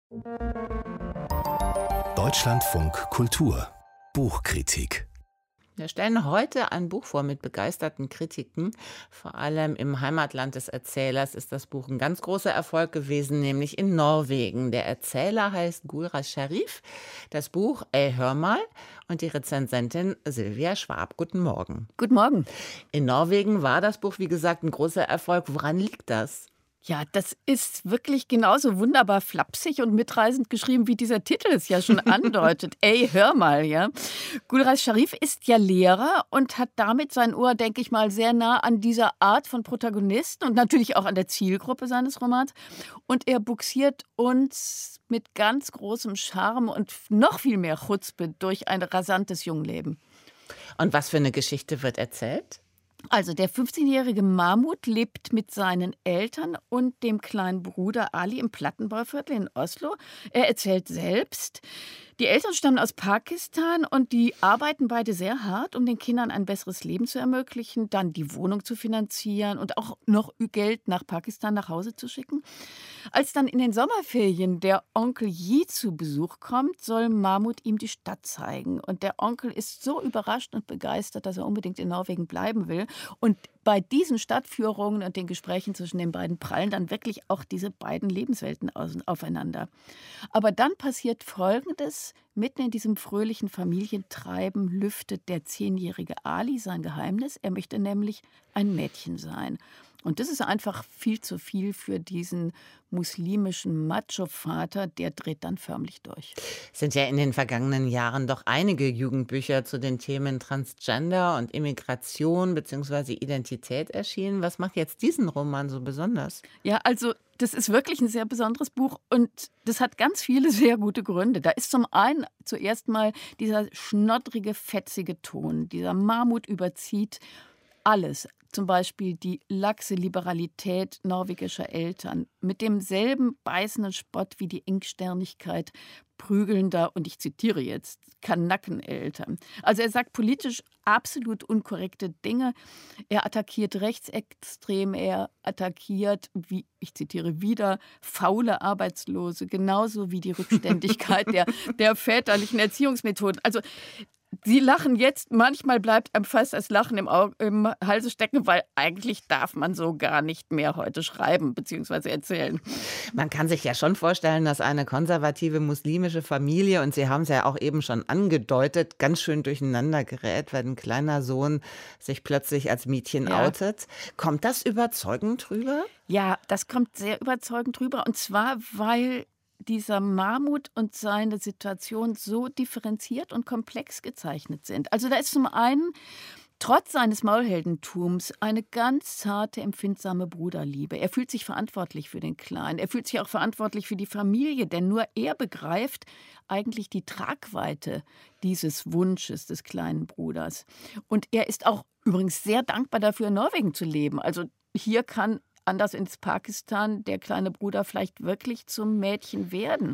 Deutschlandfunk Kultur Buchkritik. Wir stellen heute ein Buch vor mit begeisterten Kritiken. Vor allem im Heimatland des Erzählers ist das Buch ein ganz großer Erfolg gewesen, nämlich in Norwegen. Der Erzähler heißt Gulrach Sharif, das Buch Ey, hör mal und die Rezensentin Silvia Schwab. Guten Morgen. Guten Morgen. In Norwegen war das Buch, wie gesagt, ein großer Erfolg. Woran liegt das? Ja, das ist wirklich genauso wunderbar flapsig und mitreißend geschrieben, wie dieser Titel es ja schon andeutet. Ey, hör mal, ja. Gulrach Sharif ist ja Lehrer und hat damit sein Ohr, denke ich mal, sehr nah an dieser Art von Protagonisten und natürlich auch an der Zielgruppe seines Romans. Und er buxiert uns mit ganz großem Charme und noch viel mehr Chutzpe durch ein rasantes Jungleben. Und was für eine Geschichte wird erzählt? Also der 15-jährige Mahmud lebt mit seinen Eltern und dem kleinen Bruder Ali im Plattenbauviertel in Oslo. Er erzählt selbst, die Eltern stammen aus Pakistan und die arbeiten beide sehr hart, um den Kindern ein besseres Leben zu ermöglichen, dann die Wohnung zu finanzieren und auch noch Geld nach Pakistan nach Hause zu schicken. Als dann in den Sommerferien der Onkel Yi zu Besuch kommt, soll Mahmud ihm die Stadt zeigen. Und der Onkel ist so überrascht und begeistert, dass er unbedingt in Norwegen bleiben will. Und bei diesen Stadtführungen und den Gesprächen zwischen den beiden prallen dann wirklich auch diese beiden Lebenswelten aufeinander. Aber dann passiert Folgendes. Mitten in diesem fröhlichen Familientreiben lüftet der 10-jährige Ali sein Geheimnis. Er möchte nämlich ein Mädchen sein. Und das ist einfach viel zu viel für diesen muslimischen Macho-Vater, der dreht dann förmlich durch. Sind ja in den vergangenen Jahren doch einige Jugendbücher zu den Themen Transgender und Immigration bzw. Identität erschienen. Was macht jetzt diesen Roman so besonders? Ja, also das ist wirklich ein sehr besonderes Buch und das hat ganz viele sehr gute Gründe. Da ist zum einen zuerst mal dieser schnoddrige, fetzige Ton. Dieser Mahmud überzieht alles. Zum Beispiel die laxe Liberalität norwegischer Eltern mit demselben beißenden Spott wie die Engstirnigkeit prügelnder, und ich zitiere jetzt, Kanackeneltern. Also er sagt politisch absolut unkorrekte Dinge. Er attackiert rechtsextrem, er attackiert, wie ich zitiere wieder, faule Arbeitslose, genauso wie die Rückständigkeit der väterlichen Erziehungsmethoden. Also Sie lachen jetzt, manchmal bleibt einem fast das Lachen im Halse stecken, weil eigentlich darf man so gar nicht mehr heute schreiben bzw. erzählen. Man kann sich ja schon vorstellen, dass eine konservative muslimische Familie, und Sie haben es ja auch eben schon angedeutet, ganz schön durcheinander gerät, wenn ein kleiner Sohn sich plötzlich als Mädchen outet. Kommt das überzeugend rüber? Ja, das kommt sehr überzeugend rüber, und zwar, weil dieser Mahmud und seine Situation so differenziert und komplex gezeichnet sind. Also da ist zum einen trotz seines Maulheldentums eine ganz zarte, empfindsame Bruderliebe. Er fühlt sich verantwortlich für den Kleinen. Er fühlt sich auch verantwortlich für die Familie, denn nur er begreift eigentlich die Tragweite dieses Wunsches des kleinen Bruders. Und er ist auch übrigens sehr dankbar dafür, in Norwegen zu leben. Also hier kann anders ins Pakistan der kleine Bruder vielleicht wirklich zum Mädchen werden.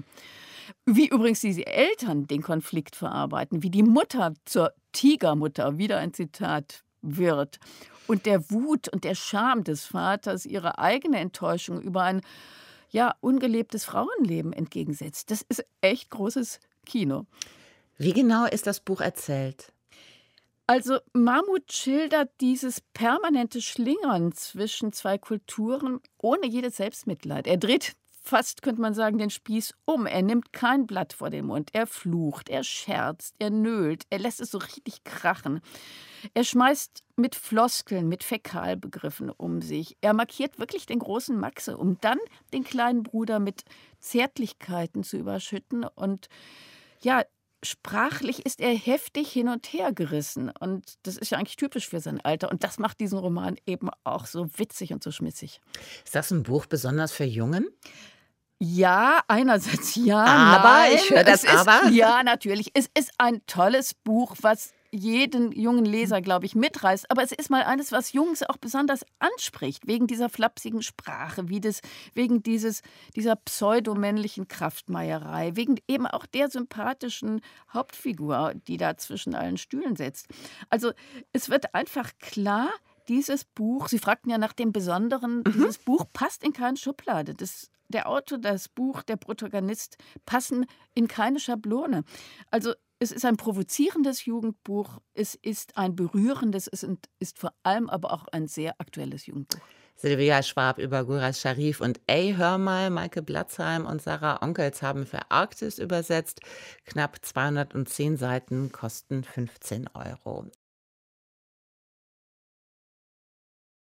Wie übrigens diese Eltern den Konflikt verarbeiten, wie die Mutter zur Tigermutter, wieder ein Zitat, wird. Und der Wut und der Scham des Vaters ihre eigene Enttäuschung über ein ungelebtes Frauenleben entgegensetzt. Das ist echt großes Kino. Wie genau ist das Buch erzählt? Also Mahmud schildert dieses permanente Schlingern zwischen zwei Kulturen ohne jedes Selbstmitleid. Er dreht fast, könnte man sagen, den Spieß um. Er nimmt kein Blatt vor den Mund. Er flucht, er scherzt, er nölt, er lässt es so richtig krachen. Er schmeißt mit Floskeln, mit Fäkalbegriffen um sich. Er markiert wirklich den großen Maxe, um dann den kleinen Bruder mit Zärtlichkeiten zu überschütten. Und sprachlich ist er heftig hin und her gerissen. Und das ist ja eigentlich typisch für sein Alter. Und das macht diesen Roman eben auch so witzig und so schmissig. Ist das ein Buch besonders für Jungen? Ja, einerseits ja, aber, nein. Ich höre das aber. Ja, natürlich. Es ist ein tolles Buch, was jeden jungen Leser, glaube ich, mitreißt. Aber es ist mal eines, was Jungs auch besonders anspricht, wegen dieser flapsigen Sprache, wegen dieser pseudomännlichen Kraftmeierei, wegen eben auch der sympathischen Hauptfigur, die da zwischen allen Stühlen sitzt. Also es wird einfach klar, dieses Buch, Sie fragten ja nach dem Besonderen, dieses Buch passt in keine Schublade. Das der Autor, das Buch, der Protagonist passen in keine Schablone. Also es ist ein provozierendes Jugendbuch, es ist ein berührendes, ist vor allem aber auch ein sehr aktuelles Jugendbuch. Silvia Schwab über Guras Scharif und Ey, hör mal, Maike Blatzheim und Sarah Onkels haben für Arktis übersetzt. Knapp 210 Seiten kosten 15 Euro.